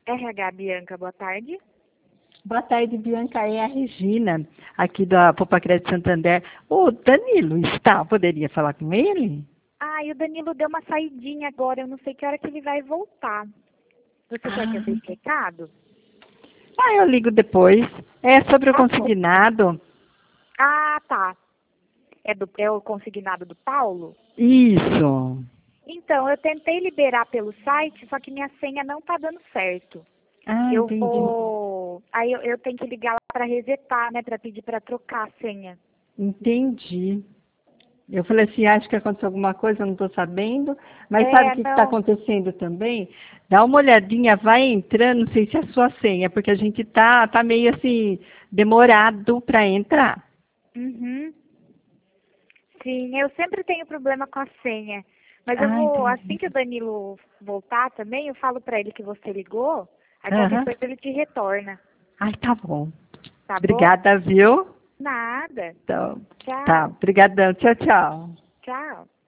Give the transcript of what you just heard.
RH Bianca, boa tarde. Boa tarde, Bianca. É a Regina, aqui da Popacred Santander. O Danilo está? Poderia falar com ele? Ah, e o Danilo deu uma saidinha agora, eu não sei que hora que ele vai voltar. Você quer que eu deixe recado? Eu ligo depois. É sobre o Tá bom. consignado? Ah, tá. É o consignado do Paulo? Isso. Então, eu tentei liberar pelo site, só que minha senha não tá dando certo. Entendi. Aí eu tenho que ligar lá para resetar, né, para pedir para trocar a senha. Entendi. Eu falei assim, acho que aconteceu alguma coisa, eu não estou sabendo. Mas sabe o que está Não. acontecendo também? Dá uma olhadinha, vai entrando, não sei se é a sua senha, porque a gente tá meio assim, demorado para entrar. Uhum. Sim, eu sempre tenho problema com a senha. Mas eu vou, assim Entendi. que o Danilo voltar também, eu falo para ele que você ligou, aí qualquer Aham. coisa ele te retorna, Tá bom. tá bom? Obrigada, viu? Nada. Então, tá, Tchau. obrigadão. Tchau, tchau. Tchau.